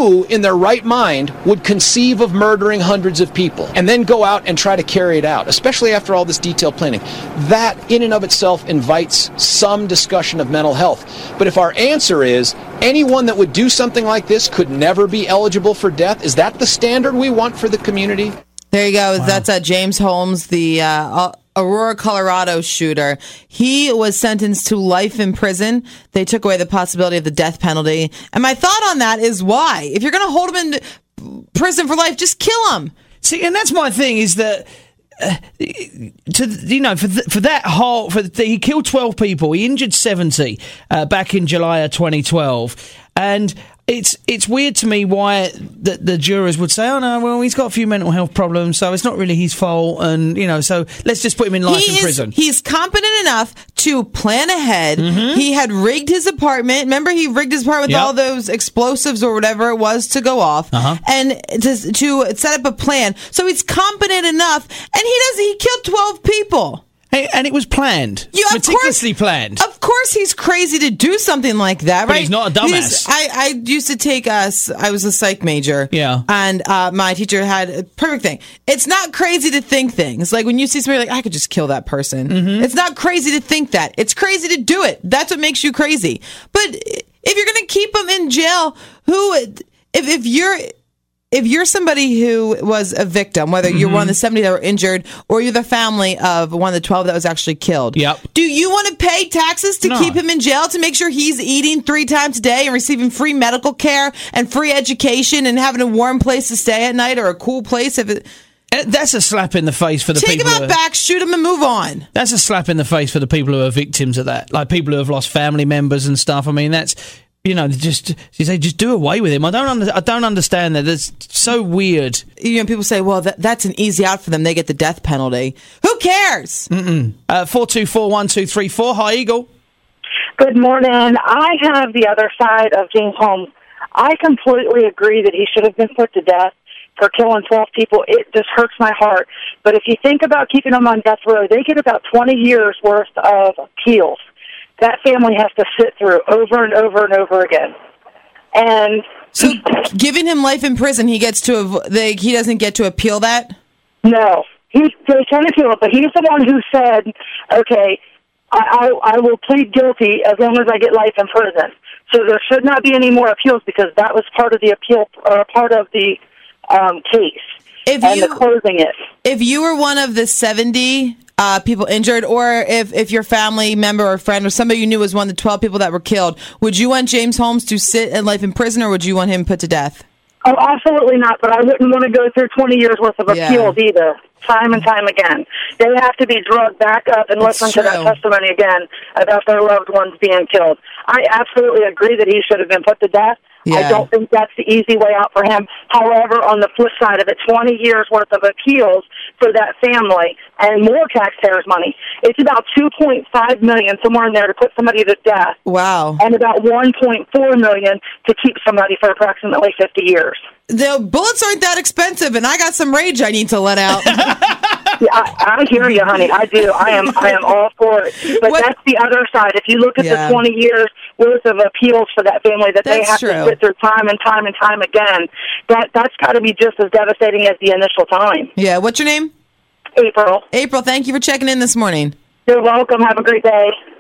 who in their right mind would conceive of murdering hundreds of people and then go out and try to carry it out, especially after all this detailed planning? That in and of itself invites some discussion of mental health. But if our answer is anyone that would do something like this could never be eligible for death, is that the standard we want for the community? There you go. Wow. That's James Holmes, the Aurora, Colorado shooter. He was sentenced to life in prison. They took away the possibility of the death penalty. And my thought on that is why? If you're going to hold him in prison for life, just kill him. See, and that's my thing is that, he killed 12 people. He injured 70 back in July of 2012. And it's weird to me why the jurors would say, oh, no, well, he's got a few mental health problems, so it's not really his fault, and, so let's just put him in life in prison. He's competent enough to plan ahead. Mm-hmm. He had rigged his apartment. Remember, he rigged his apartment with all those explosives or whatever it was to go off, and to set up a plan. So he's competent enough, and he killed 12 people. Hey, and it was planned, meticulously planned. Of course he's crazy to do something like that, right? But he's not a dumbass. I used to take I was a psych major. Yeah. And my teacher had a perfect thing. It's not crazy to think things. Like when you see somebody like, I could just kill that person. Mm-hmm. It's not crazy to think that. It's crazy to do it. That's what makes you crazy. But if you're going to keep them in jail, if you're somebody who was a victim, whether you're one of the 70 that were injured or you're the family of one of the 12 that was actually killed, do you want to pay taxes to keep him in jail to make sure he's eating 3 times a day and receiving free medical care and free education and having a warm place to stay at night or a cool place? That's a slap in the face for the people. Take him out back, shoot him, and move on. That's a slap in the face for the people who are victims of that, like people who have lost family members and stuff. I mean, that's... just do away with him. I don't understand that. It's so weird. People say, well, that's an easy out for them. They get the death penalty. Who cares? 4241234. Hi, Eagle. Good morning. I have the other side of James Holmes. I completely agree that he should have been put to death for killing 12 people. It just hurts my heart. But if you think about keeping them on death row, they get about 20 years worth of appeals that family has to sit through over and over and over again. And so giving him life in prison, he doesn't get to appeal that? No. They can appeal it, but he's the one who said, okay, I will plead guilty as long as I get life in prison. So there should not be any more appeals because that was part of the appeal, or part of the case. The closing it. If you were one of the 70 people injured, or if your family member or friend or somebody you knew was one of the 12 people that were killed, would you want James Holmes to sit in life in prison, or would you want him put to death? Oh, absolutely not, but I wouldn't want to go through 20 years worth of appeals either, time and time again. They have to be drugged back up and listen to that testimony again about their loved ones being killed. I absolutely agree that he should have been put to death. Yeah. I don't think that's the easy way out for him. However, on the flip side of it, 20 years worth of appeals for that family and more taxpayers' money. It's about $2.5 million, somewhere in there, to put somebody to death. Wow. And about $1.4 million to keep somebody for approximately 50 years. The bullets aren't that expensive, and I got some rage I need to let out. Yeah, I hear you, honey. I do. I am all for it. But that's the other side. If you look at the 20 years worth of appeals for that family that they have to sit through time and time and time again, that's got to be just as devastating as the initial time. Yeah. What's your name? April. April, thank you for checking in this morning. You're welcome. Have a great day.